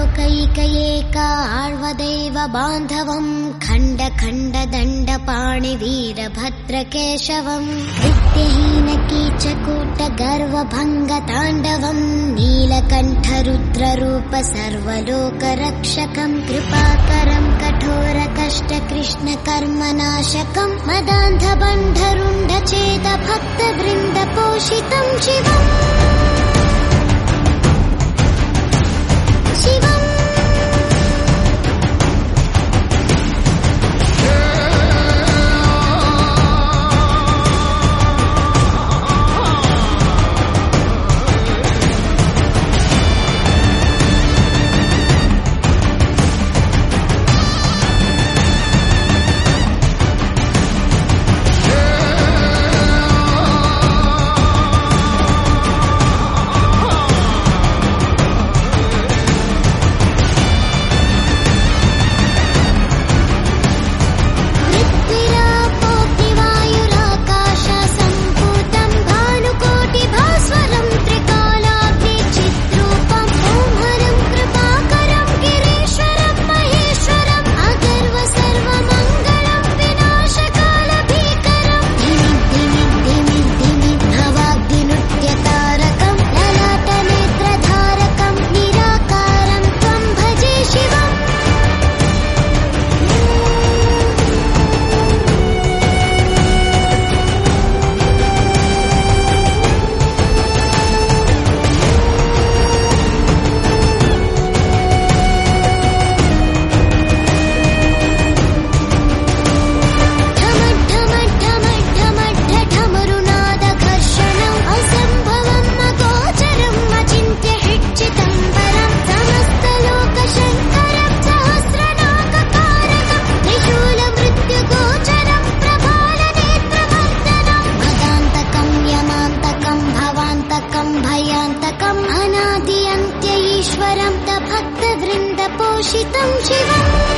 लोकैकयेका आळ्वदैव बान्धवम् खण्ड खण्ड दण्ड पाणि वीरभद्रकेशवम् विद्यहीन कीचकूट गर्वभङ्ग ताण्डवम् नीलकण्ठ रुद्ररूप सर्वलोकरक्षकम् कृपाकरम् कठोर कष्ट कृष्ण कर्मनाशकम् मदान्ध बन्धरुण्ड चेद भक्त वृन्द पोषितम् शिवम् अनादि अन्त्य ईश्वरं भक्त वृन्द पोषितं शिवम्।